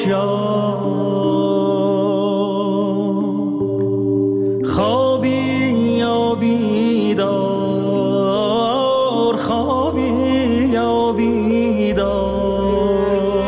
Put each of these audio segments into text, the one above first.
هوشیار خوابی یا بیدار خوابی یا بیدار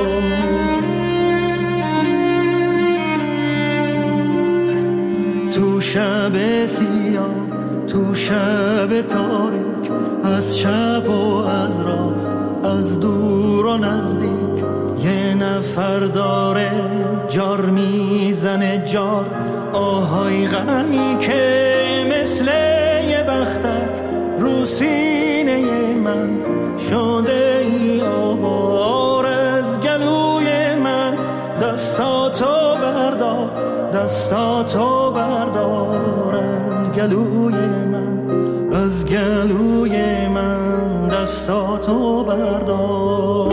تو شب سیاه تو شب تاریک از چپ و از راست از دور و نزدیک یه نفر داره جار میزنه جار آهای غمی که مثل یه بختک رو سینه من شده ای آوار از گلوی من دستاتو بردار دستاتو بردار از گلوی من از گلوی من دستاتو بردار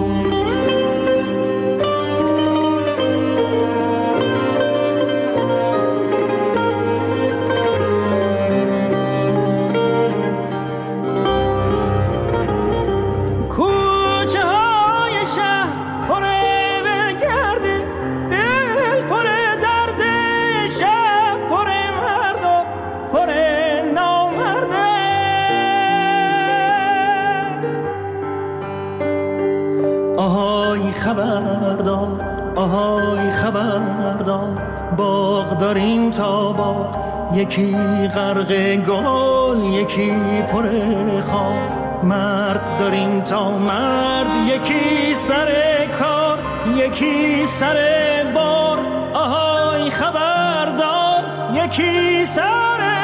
خبردار آهای خبردار باغ داریم تا باغ یکی غرق گل یکی پر خار مرد داریم تا مرد یکی سر کار یکی سر بار آهای خبردار یکی سر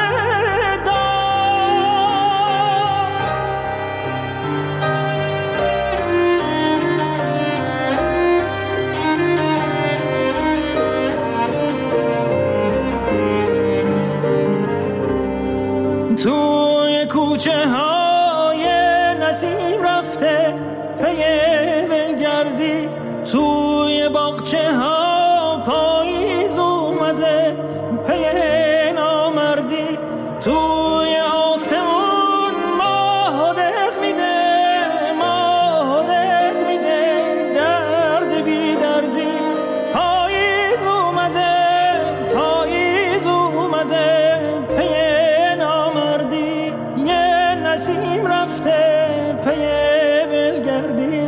توی کوچه های نسیم رفته پی ولگردی توی باغچه ها پاییز اومده پی نامردی توی آسمون ماه دق میده درد بی دردی پاییز اومده پی نسیم رفته پی ولگردی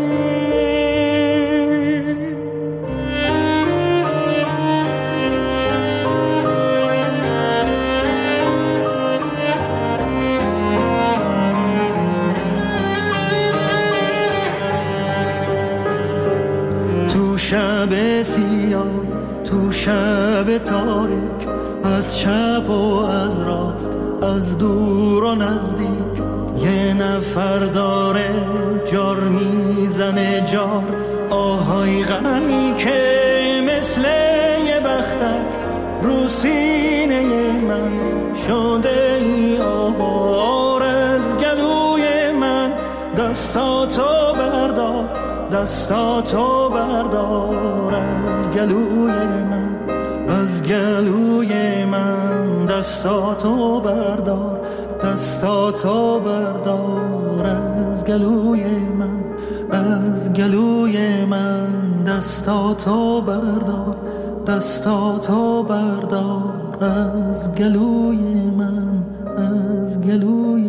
تو شب سیاه تو شب تاریک از چپ و از راست از دور و نزدیک یه نفر داره جار میزنه جار آهای غمی که مثل یه بختک رو سینه من شده ای آوار از گلوی من دستاتو بردار دستاتو بردار از گلوی من از گلوی من دستاتو بردار دستاتو بردار از گلوی من از گلوی من دستاتو بردار دستاتو بردار از گلوی من از گلوی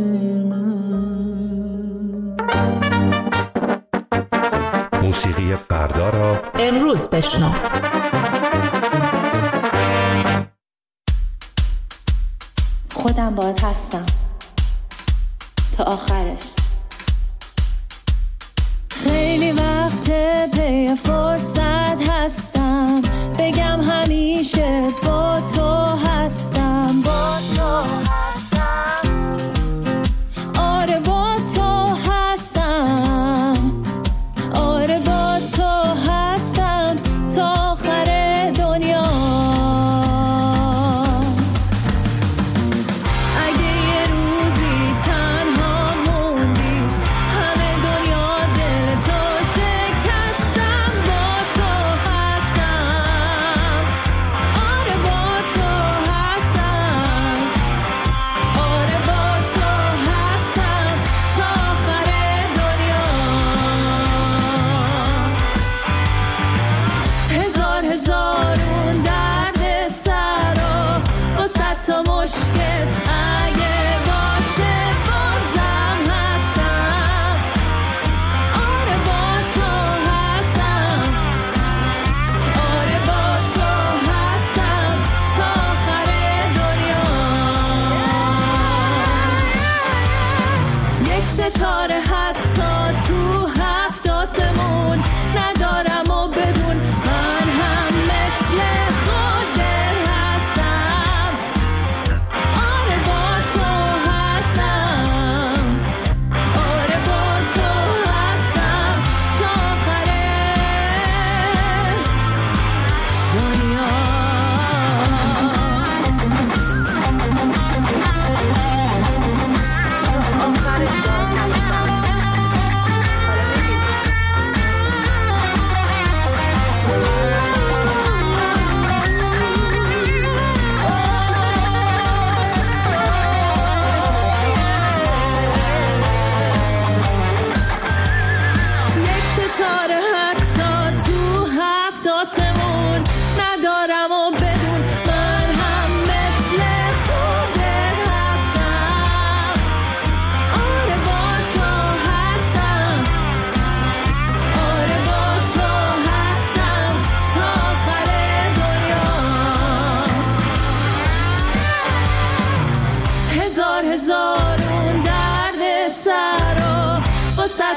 من. موسیقی فردا را امروز بشنو. خودم باهات هستم تا آخرش. خیلی وقته پی فرصت هستم بگم همیشه با تو هستم آره با تو هستم آره با تو هستم تا آخر دنیا. با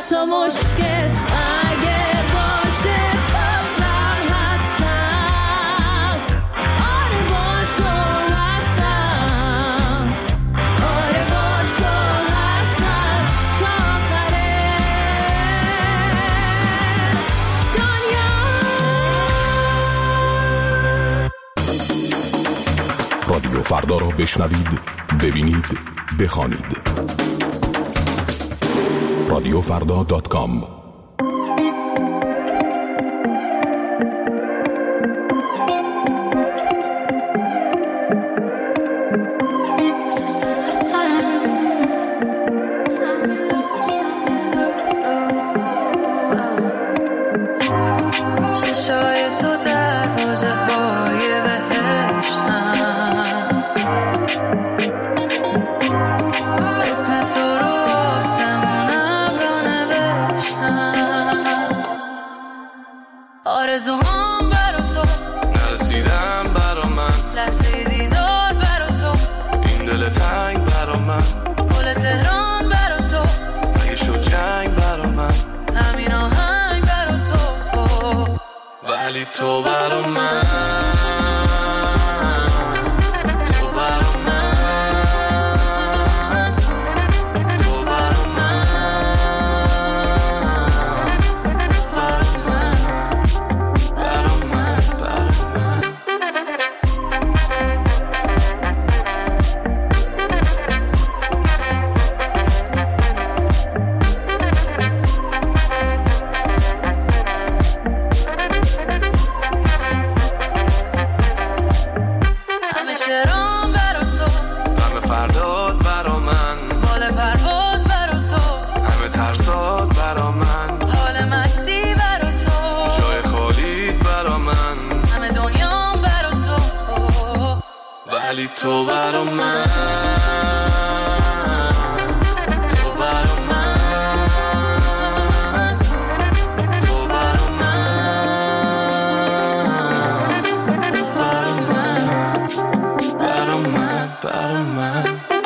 حتی مشکل اگه باشه بازم هستم. آره با تو هستم، آره با تو هستم تا آخر دنیا. رادیو فردا را بشنوید، ببینید، بخوانید. radiofarda.com آرزوهام برا تو نرسیدم برا من، لحظه دیدار برا تو، این دل تنگ برا من، پل تهران برا تو، اگه شد جنگ برا من، همین آهنگ برا تو، ولی تو برا من، تو برا من، تو برا من، ولی تو برا من، تو برا من، تو برا من، تو برا من، برا من، برا من.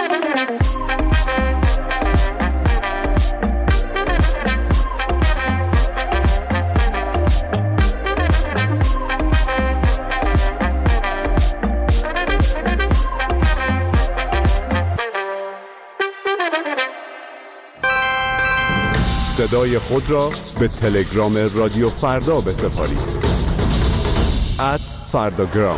صدای خود را به تلگرام رادیو فردا بسپارید. @فرداگرام.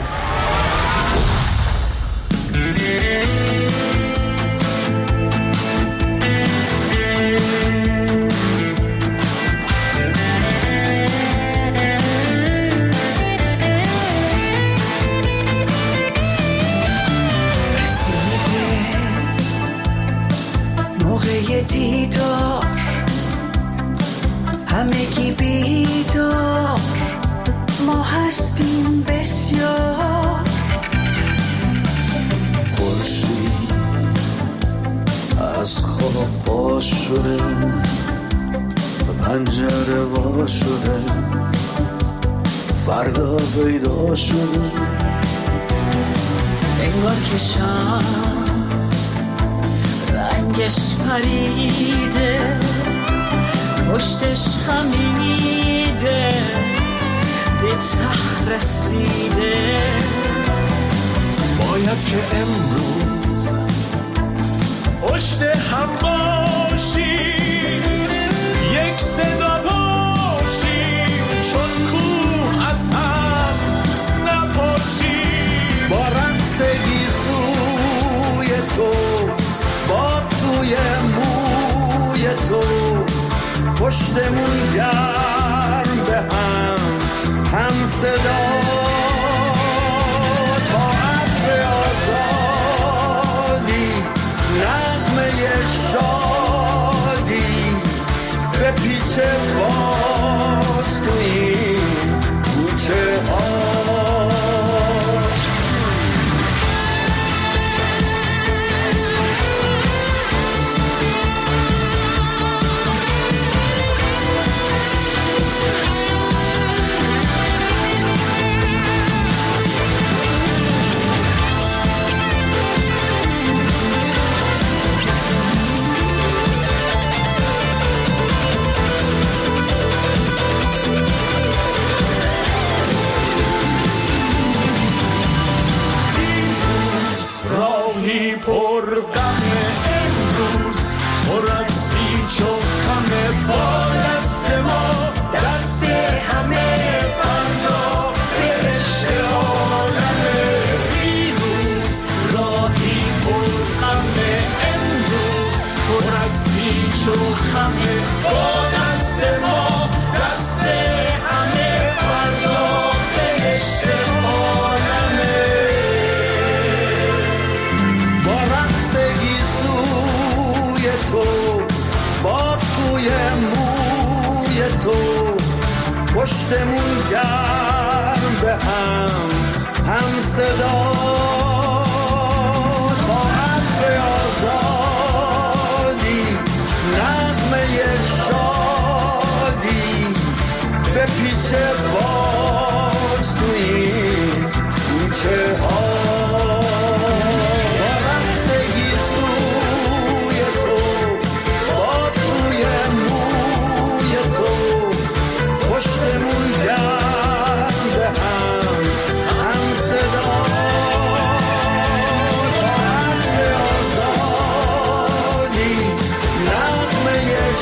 موقع دیدار همگی بیدار، ما هستیم بسیار. خورشید از خواب باز شده، پنجره وا شده، فردا پیدا شده. انگار که شب رنگش پریده، پشتش خمیده، به ته رسیده. باید که امروز پشت هم باشیم، یک صدا باشیم، چون کوه از هم نباشیم. با رقص گیسوی تو، با توی موی تو، پشتمون گرم به هم صدا، تا عطر آزادی، نغمه شادی، به پیچ باز تو این کوچه ها. صدا تا عطر آزادی نغمه شادی به پیچه باز توی کوچه ها با رقص گیسوی تو با توی موی تو پشتمون گرد به هم صدا تا عطر آزادی نغمه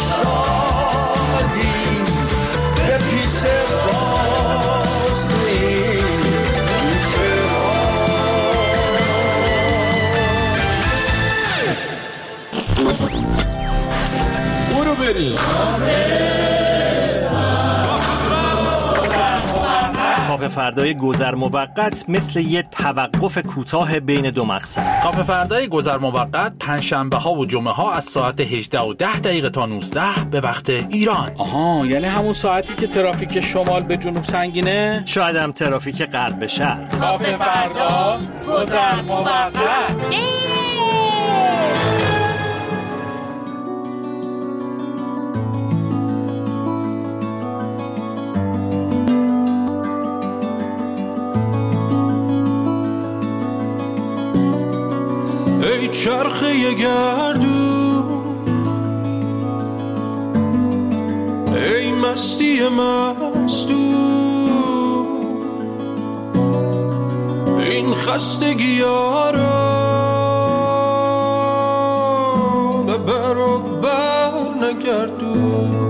شادی به پیچه باز توی کوچه ها. برو بریم کافه فردای گذر موقت مثل یه توقف کوتاه بین دو مقصد. کافه فردای گذر موقت پنجشنبه ها و جمعه ها از ساعت 18:10 تا 19 به وقت ایران. آها، یعنی همون ساعتی که ترافیک شمال به جنوب سنگینه؟ شاید هم ترافیک غرب به شرق. کافه فردا گذر موقت. ای چرخه گردون ای مستی مستون این خستگی ها را به بر و بر نگردون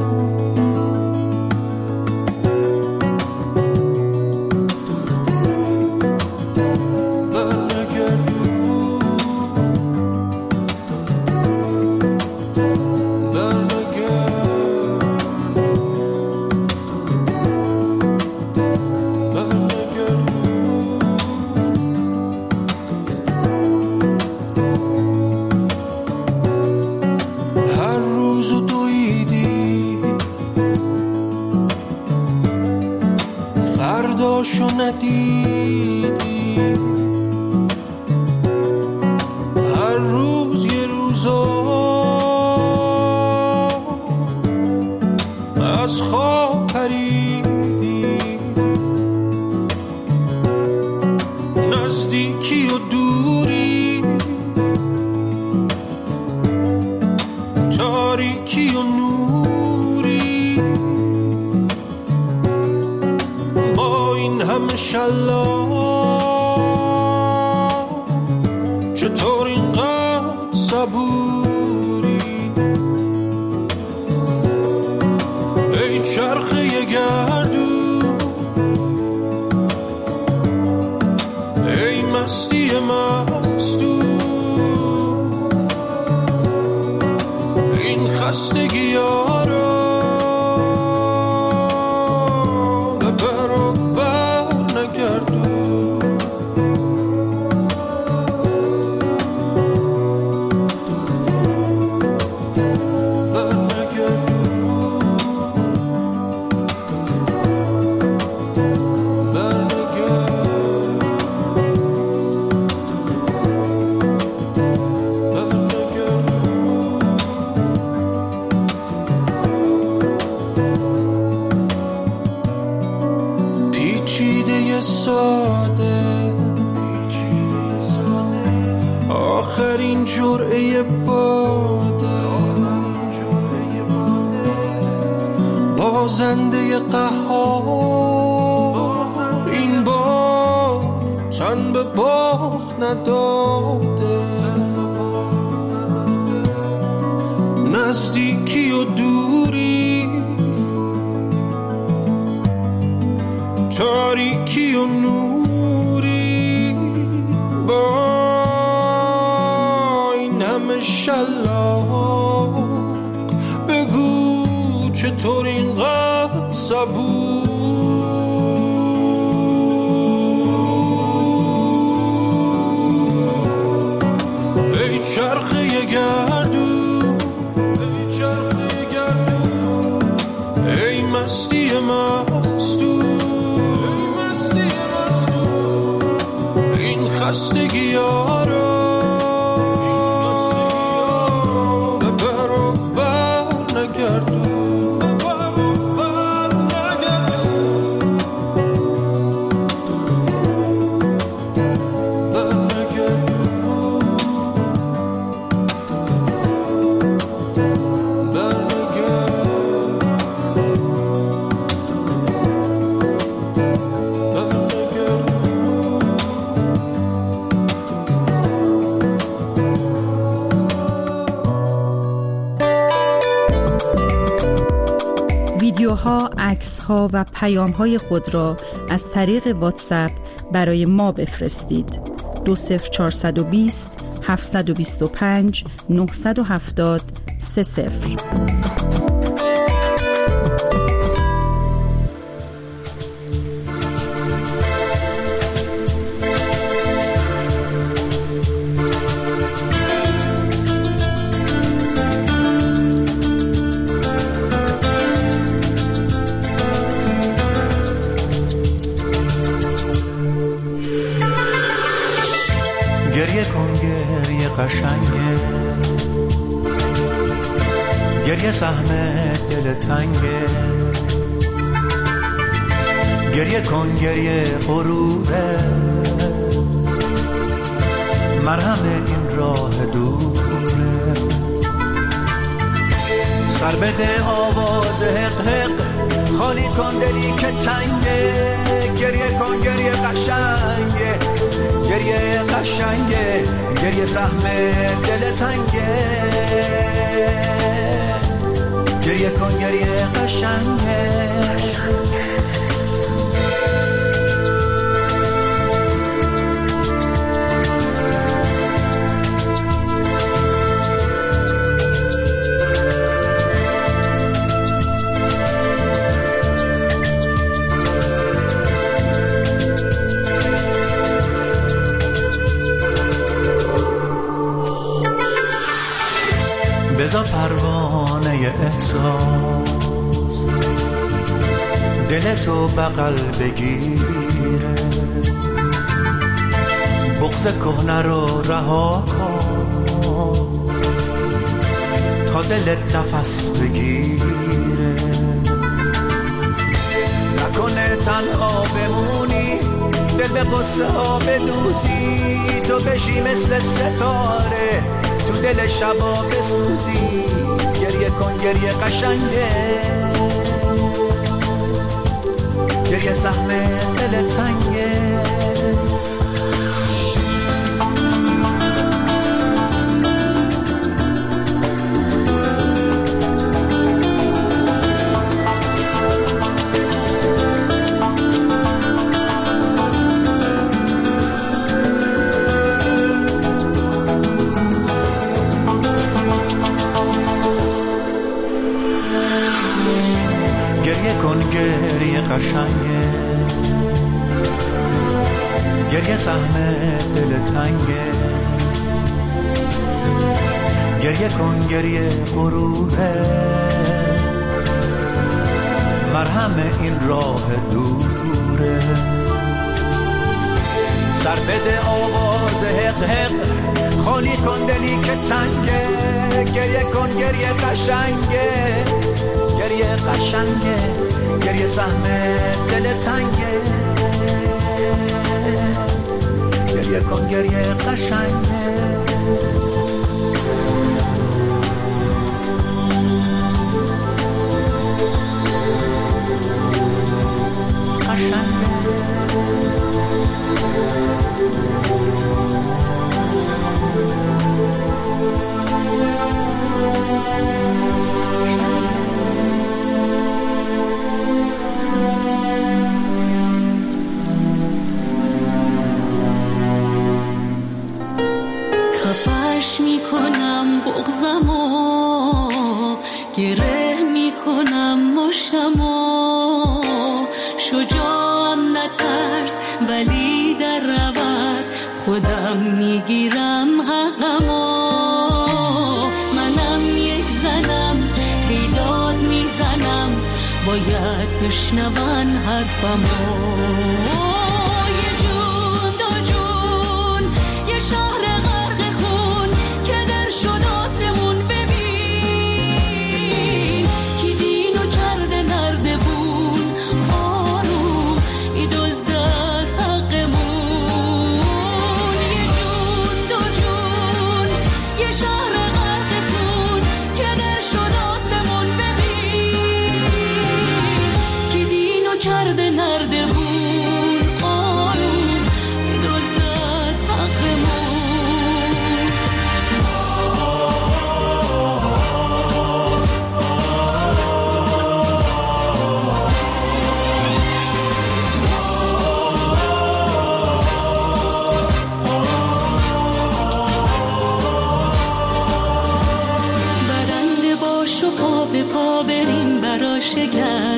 فرداشو ندیدی هر روز یه روزا از خواب پریدی نزدیکی و دوری تاریکی و نوری با این همه شلا چطور اینقدر صبوری ای چرخه گردون ای مستی مستون این خستگی ها را به بر و بر نگردون بر نگردون بر نگردون بر نگردون پیچیده ساده آخرین جرعه باده بازنده قهار این بار تن به باخت نداده نزدیکی و دوری تاریکی و نوری با این همه شلاق بگو چطور اینقدر صبور ای چرخه گردون ای چرخه گردون ای مستی مستون خستگی ها را ببر و بر نگردون ویدیوها، عکس‌ها و پیام‌های خود را از طریق واتساپ برای ما بفرستید. 20420 725 970 30. گریه کن گریه قشنگه، گریه سهم دل تنگه، گریه کن گریه غروره، مرهم این راه دوره، سر بده آواز حق حق، خالی کن دلی که تنگه، گریه کن گریه قشنگه، گریه قشنگه، گریه سهم دل تنگه، گریه کن گریه قشنگه. بزا پروانه احساس دل تو بغل بگیره، بغض کهنه رو رها کن تا دلت نفس بگیره، نکنه تنها بمونی دل به قصه ها بدوزی، تو بشی مثل ستاره تو دل شبا بسوزی، گریه کن گریه قشنگه، گریه سهم دل تنگه. گریه کن گریه قشنگه، گریه سهم دل تنگه، گریه کن گریه غروره، مرهم این راه دوره، سر بده آواز حق حق، خالی کن دلی که تنگه، گریه کن گریه قشنگه، گریه قشنگه، گریه سهم دل تنگه، گریه کن گریه قشنگه. خفش میکنم بغضمو، گره میکنم مشتمو، شجاعم نترس ولی در عوض خودم میگیرم حقمو، منم یک زنم بیداد میزنم، باید بشنون حرفمو، یه جون دو جون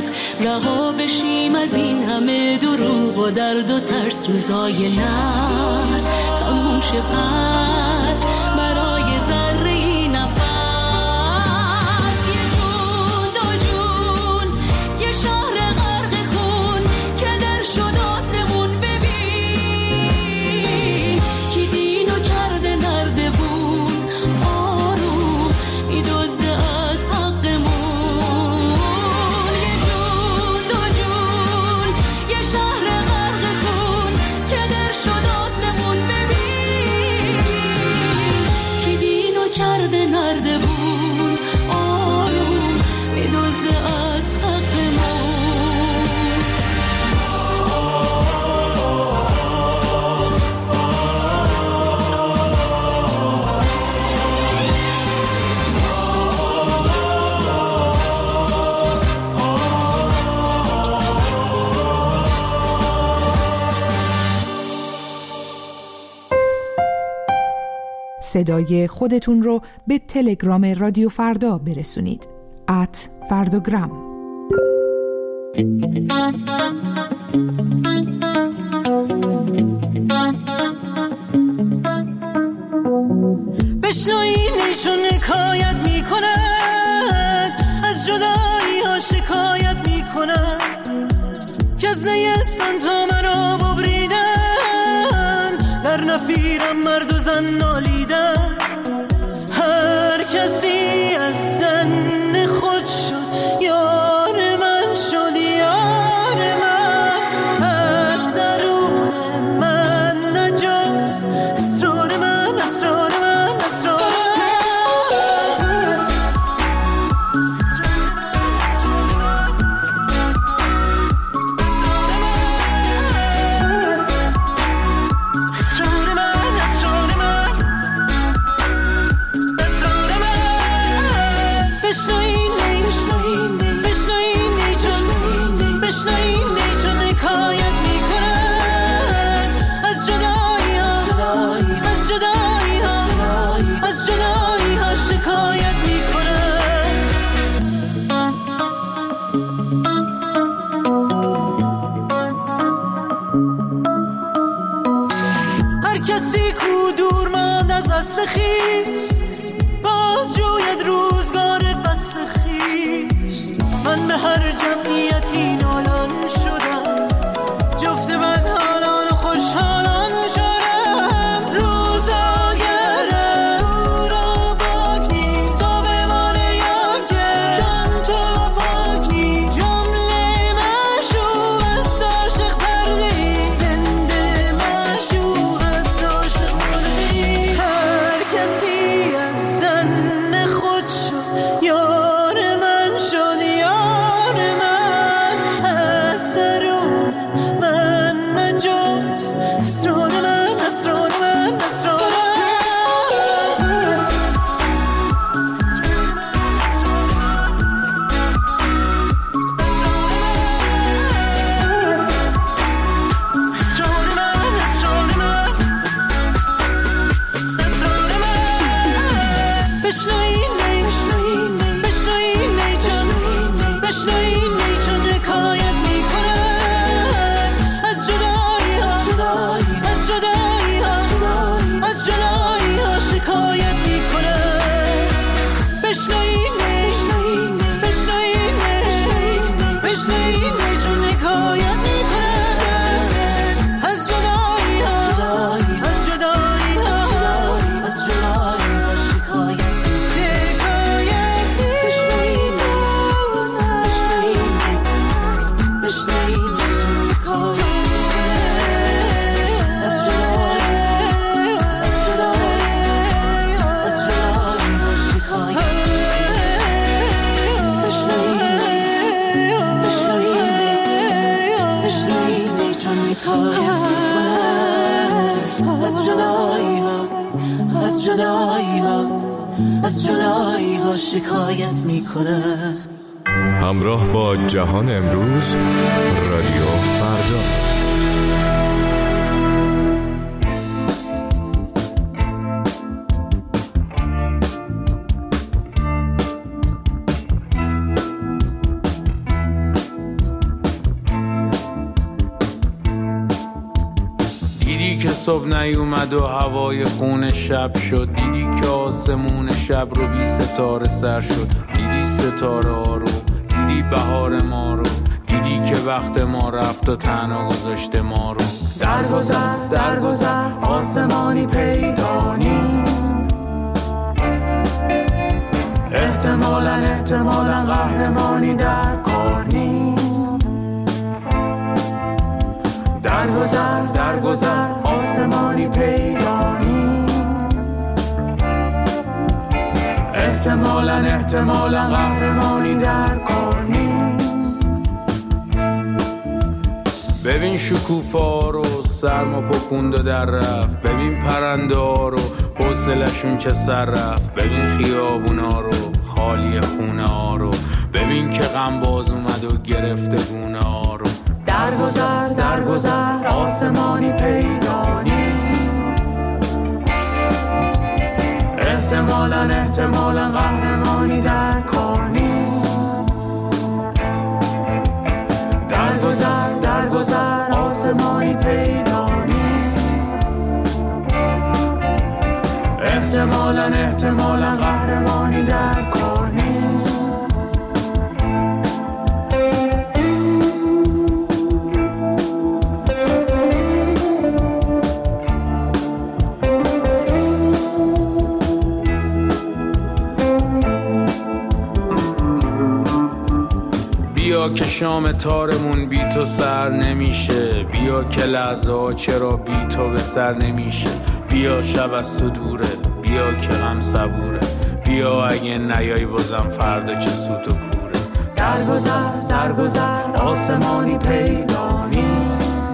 ترس، رها بشیم از این همه دروغ و درد و ترس. روزای ناز تموم شه پس برای ذره نفس. یه جون دو جون یه شهر غرق خون که در شد آسمون. ببین کی دینو کرده نردبون، آروم میدزده از حقمون. یه جون دو جون یه شهر غرق خون که در شد آسمون. ببین کی دینو کرده نردبون، آروم میدزده از حقمون. صدای خودتون رو به تلگرام رادیو فردا برسونید. @فرداگرام. بشنوین چون حکایت میکنن، از جدایی ها شکایت میکنن، که از نیستان تا مرا ببریدن، در نفیرم مرد و زن نالیدن. هر کسی از زن خود شد یار من، شد یار من. از درون من نجاست اسرار من، اسرار من، اسرار خیش باز جوید روزگار بس خیش. من به هر جمعیتی نالان شدم، جفت بدحالان و خوشحالان شدم. روزاگرم او را باک نیست، صابمان یاکه جان تو پاک نیست. جمله مشوق از عاشق پردهی، زنده مشوق از عاشق پردهی. کسی از زن خود شد یار من، شد یار من. از درون من نجاست اسرار من، اسرار من، اسرار من. از جدایی ها شکایت میکنه. همراه با جهان امروز، رادیو فردا. دیدی که صبح نیومد و هوای خون شب شد، دیدی که آسمون شب رو بی ستاره سر شد، دیدی ستاره ها رو، دیدی بهار ما رو، دیدی که وقت ما رفت و تنها گذاشته ما رو. درگذر آسمانی پیدا نیست، احتمالاً قهرمانی در کار نیست. درگذر آسمانی پیدا نیست، احتمالاً قهرمانی در کار نیست. ببین شکوفا رو سرما پکوند و در رفت، ببین پرنده ها رو حوصله‌شون چه سر رفت، ببین خیابونا رو خالی خونه ها رو، ببین که غم باز اومد و گرفته گونه ها رو. درگذر آسمانی پیدا نیست، احتمالاً قهرمانی در کار نیست. درگذر آسمانی پیدا نیست، احتمالاً قهرمانی در کار نیست. بیا که شام تارمون بی تو سر نمیشه، بیا که لحظه ها چرا بی تو به سر نمیشه. بیا شب از تو دوره، بیا که غم صبوره، بیا اگه نیای بازم فردا چه سوت و کوره. درگذر آسمانی پیدا نیست،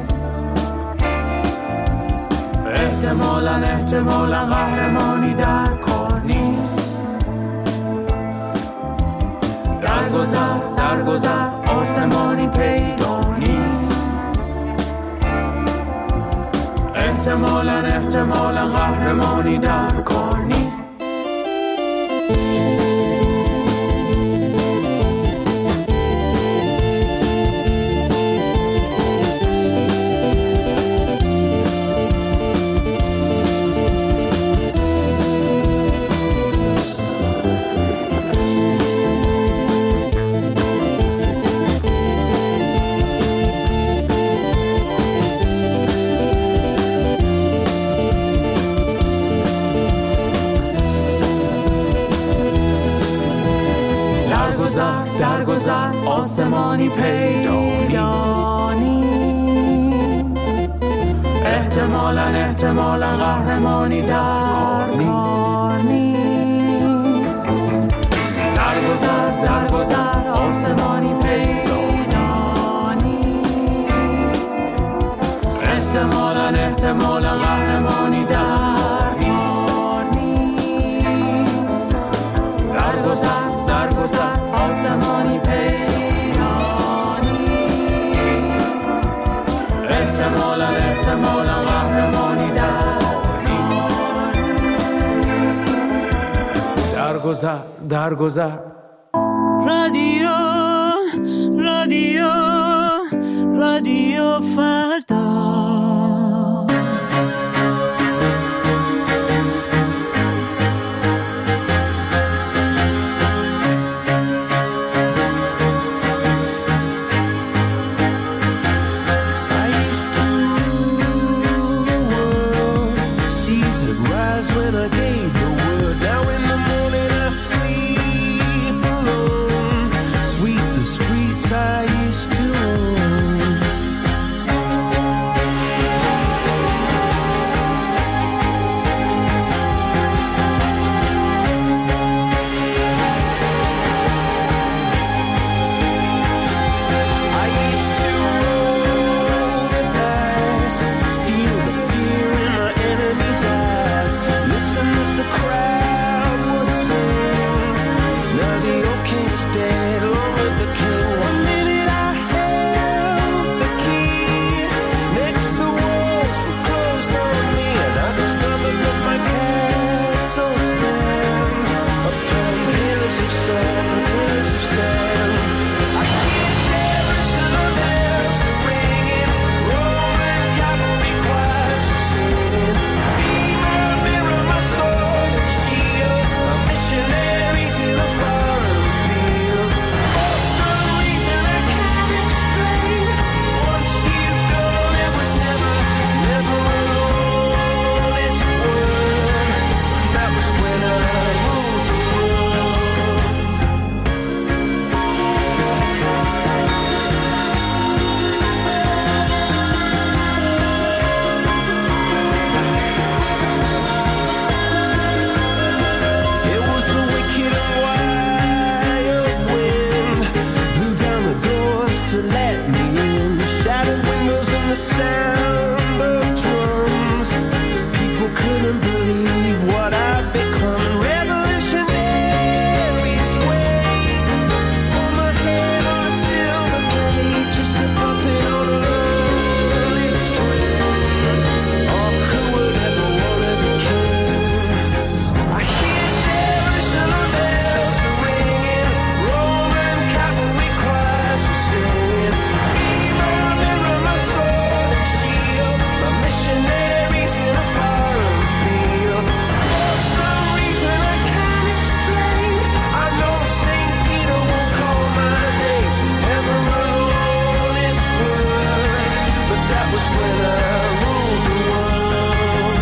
احتمالاً قهرمانی در کار نیست. درگذر آسمانی پیدا نیست، احتمالاً قهرمانی در کار نیست. درگذر آسمانی پیدا نیست، احتمالاً قهرمانی در کار نیست. درگذر آسمانی پیدا نیست، احتمالاً قهرمانی در کار نیست. درگذر آسمانی پیدا نیست، احتمالاً قهرمانی در نیست. درگذر رادیو فردا. couldn't believe what I'd become. Revolutionaries wait for my head on a silver blade, just a puppet on a lonely string. Oh, who would ever wanna be king? I hear Jerusalem bells ringing, Roman cavalry choirs are singing. Mirror, mirror, my sword and shield, my missionaries in a foreign field. For some reason I can't explain, I know St. Peter will call my name. Ever alone is word, but that was when I ruled the world.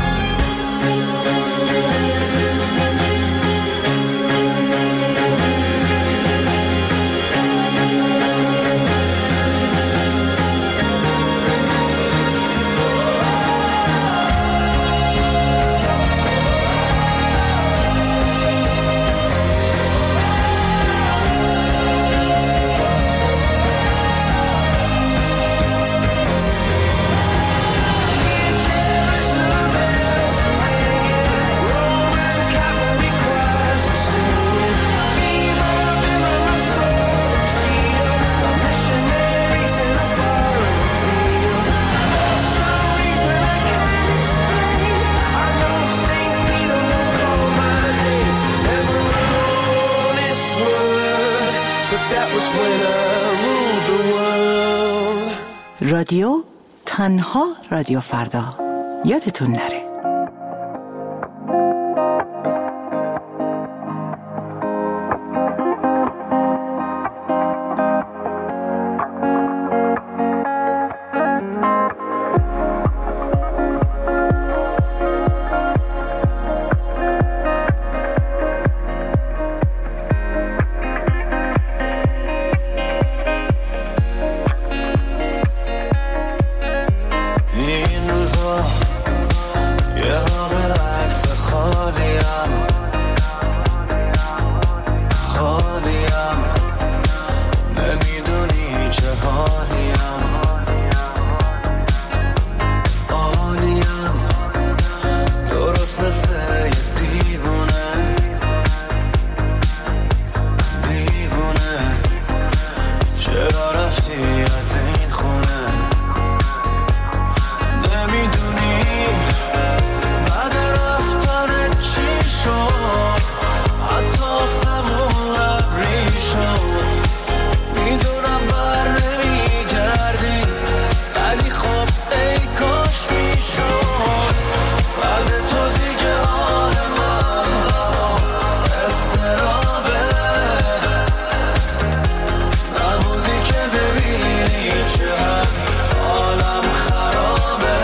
Jerusalem bells ringing, Roman cavalry choirs are singing. Mirror, mirror, my sword and shield, my missionaries in a foreign field. For some reason I can't explain, I know St. Peter will call my name. Never alone is word, but that was when I ruled the world. رادیو تنها رادیو فردا، یادتون نره. این روزا یه ها به عکس خالیم، خالیم، نمیدونی چه حالیم، عالیم، درست مثل یه دیوونه، دیوونه، چرا رفتی از این خونه؟ نمیدونی بعد رفتن چی شد، حتی آسمون ابری شد. میدونم بر نمیگردی، ولی خب ای کاش میشد. بعد تو دیگه حال من استرابه، نبودی که ببینی چقدر حالم خرابه.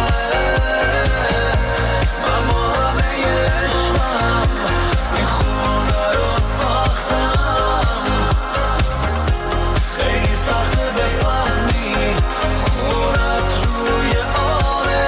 من با همه عشقم این خونه رو ساختم، خیلی سخته بفهمی خونت روی آبه.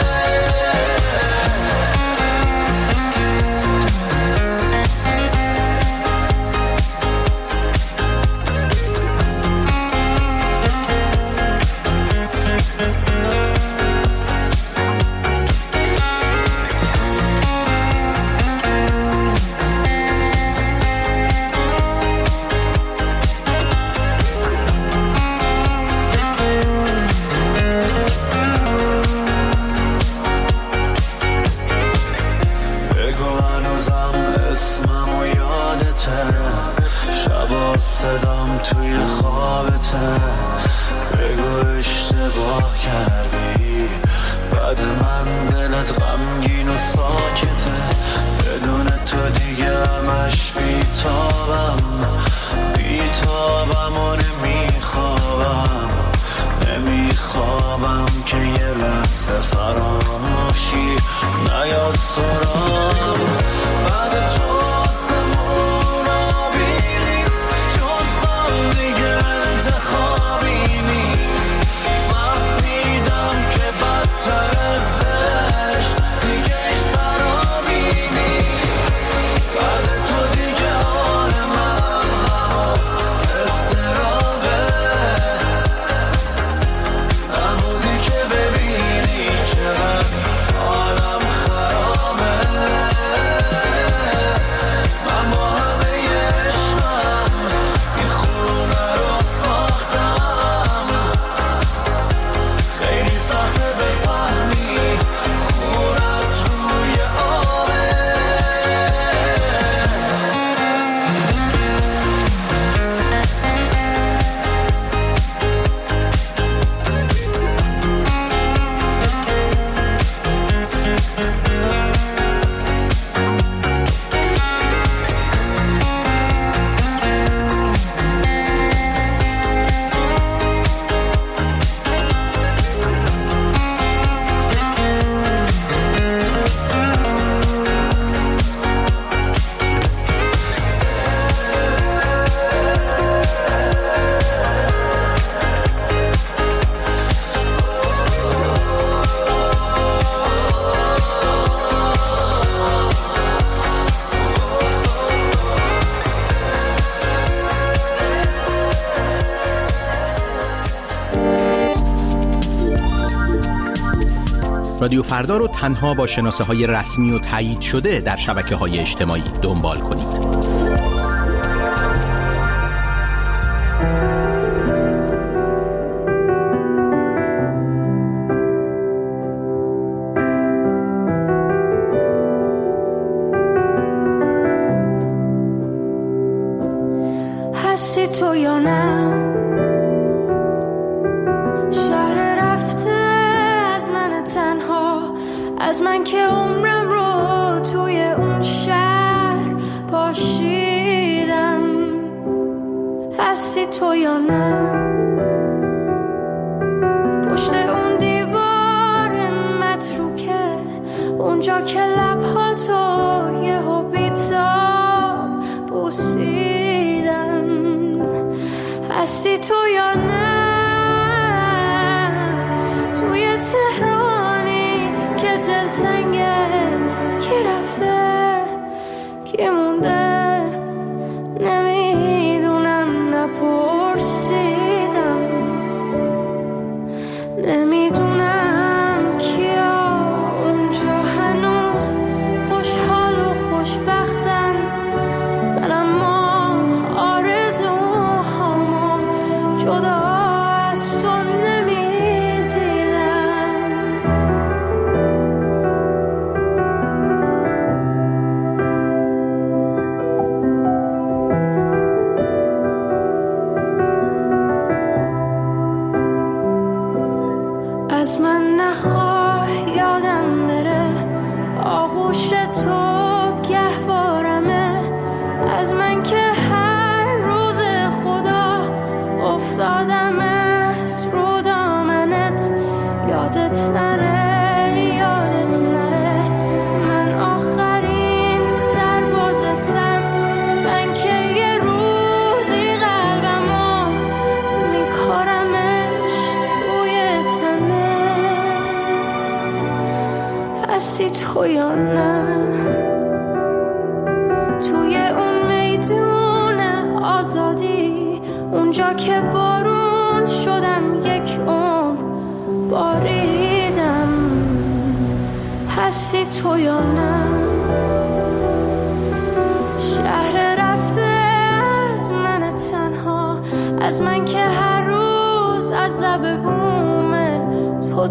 بگو هنوزم اسمم و یادته، شبا صدام توی خوابته. بگو اشتباه کردی، بعد من دلت غمگین و ساکته. بدون تو دیگه همش بیتابم، بیتابم و نمیخوابم، نمیخوابم که یه لحظه فراموشی نیاد سرام. بعد تو آسمون آبی نیست، جز غم دیگه انتخابی نیست. فهمیدم که بدتر از عشق دیگه سرابی نیست. بعد تو دیگه حال من استرابه، نبودی که ببینی چقدر حالم رادیو فردا رو تنها با شناسه‌های رسمی و تایید شده در شبکه‌های اجتماعی دنبال کنید. هستی تو یا نه؟ شهر رفته از من تنها، از من که عمرم رو توی اون شهر پاشیدم. هستی تو یا نه؟ پشت اون دیوار متروکه، اونجا که لبها تو یهو بی‌تاب بوسیدم. هستی تو یا نه؟ توی تهرانی که دلتنگه، کی رفته کی مونده نمیدونم، نپرسیدم، نمیدونم کیا اونجا هنوز خوشحال و خوشبختن. من اما آرزوهامو جدا از تو نمیدیدم. از من نخواه یادم بره، آغوش تو گهوارمه. از من که هر روز خدا افتادم از رو دامنت. یادت نره، یادت نره، من آخرین سربازتم. من که یه روزی قلبمو میکارمش توی تنت. هستی تو یا نه؟ توی اون میدون آزادی، اونجا که بارون شدم یک عمر باریدم. هستی تو یا نه؟ شهر رفته از من تنها، از من که هر روز از لب بوم تو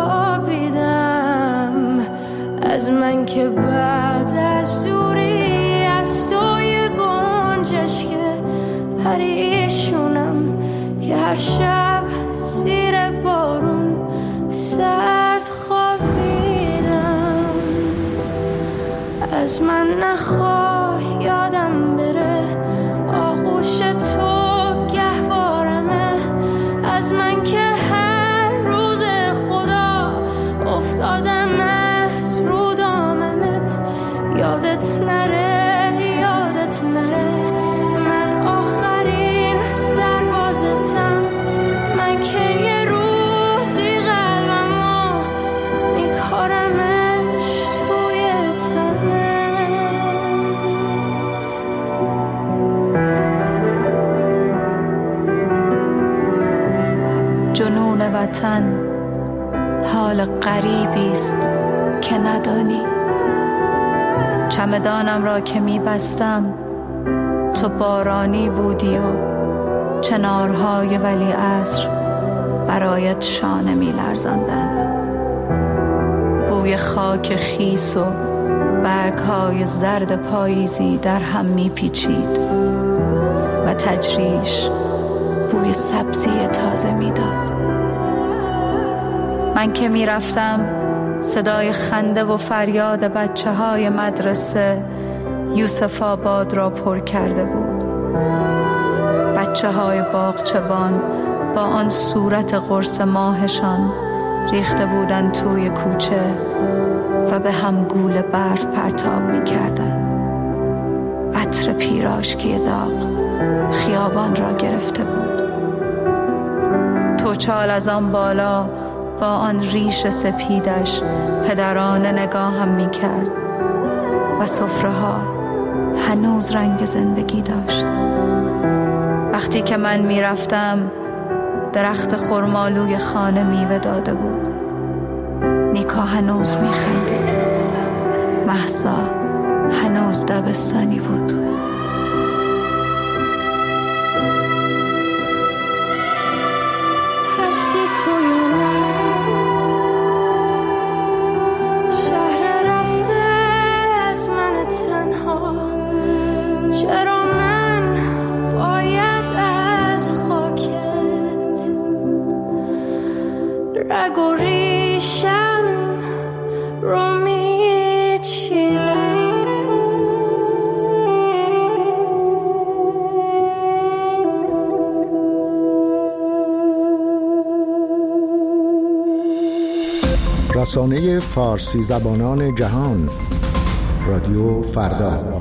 تابیدم. از من که بعد از دوری از تو یه گنجش که پریشونم، که هر شب زیر بارون سرد خوابیدم. از من نخواه یادم بره، آغوش تو گهوارمه. از من که هر روز خدا افتادم از رو دامنت. یادت نره، یادت نره، من آخرین سربازتم. من که یه روزی قلبمو میکارمش توی تنت. جنون وطن حال غریبیست که ندانی. چمدانم را که میبستم تو بارانی بودی و چنارهای ولیعصر برایت شانه میلرزاندند. بوی خاک خیس و برگهای زرد پاییزی در هم میپیچید و تجریش بوی سبزی تازه میداد. من که میرفتم صدای خنده و فریاد بچه های مدرسه یوسف آباد را پر کرده بود. بچه های باغچبان با آن صورت قرص ماهشان ریخته بودند توی کوچه و به هم گول برف پرتاب می کردن. عطر پیراشکی داغ خیابان را گرفته بود. توچال از آن بالا با آن ریش سپیدش پدرانه نگاهم می کرد و سفره ها هنوز رنگ زندگی داشت. وقتی که من می رفتم درخت خرمالوی خانه میوه داده بود. نیکا نیکا هنوز میخندید. مهسا هنوز دبستانی بود. هستی تو یا نه؟ شهر رفته از من تنها، چرا من باید از خاکت رگ و ریشم رو میچینم؟ رسانه فارسی زبانان جهان، رادیو فردا.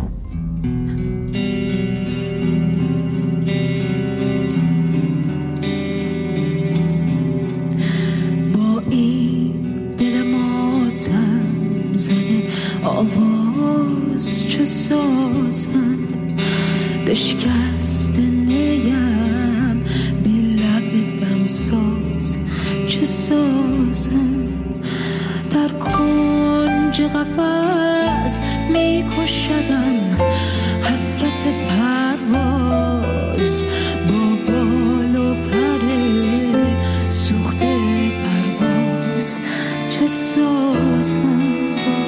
با این دل ماتم زده آواز چه سازم، بشکست نیم بی لب دمساز چه سازم، در کنج قفس میکشدم حسرت پرواز، با بال و پر سوخته پرواز چه سازم.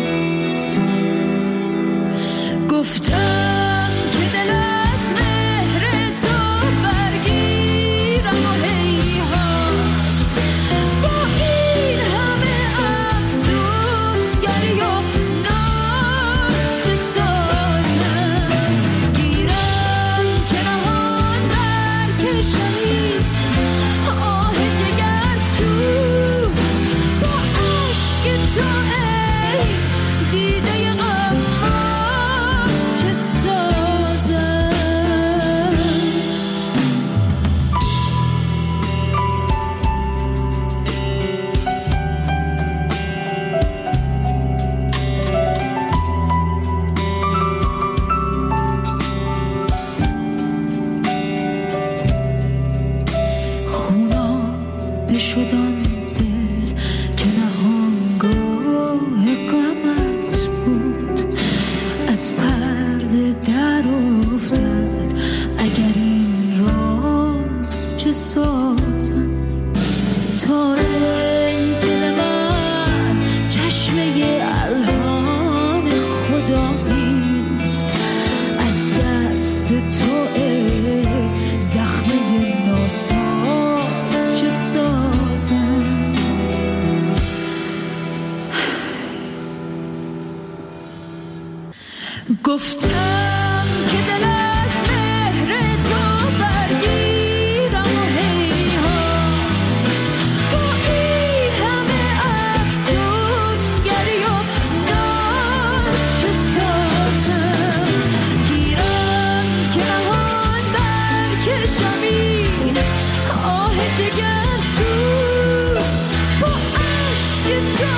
گفتم که دل از مهر تو برگیرم و هیهات، با این همه افسونگری و ناز چه سازم. گیرم که نهان برکشمی آه جگرسوز، با عشق تو ای دیده غماز چه سازم. خونا بشدان دل که نهانگاه غمت بود، از پرده در افتاد اگر این راز چه سازم. تا ای دل من چشمه الهان خداییست، از دست تو ای زخمه ناساز چه سازم. گفتم که دل از مهر تو برگیرم و هیهات، با این همه افسونگری و ناز چه سازم. گیرم که نهان برکشم این آه جگرسوز، با عشق تو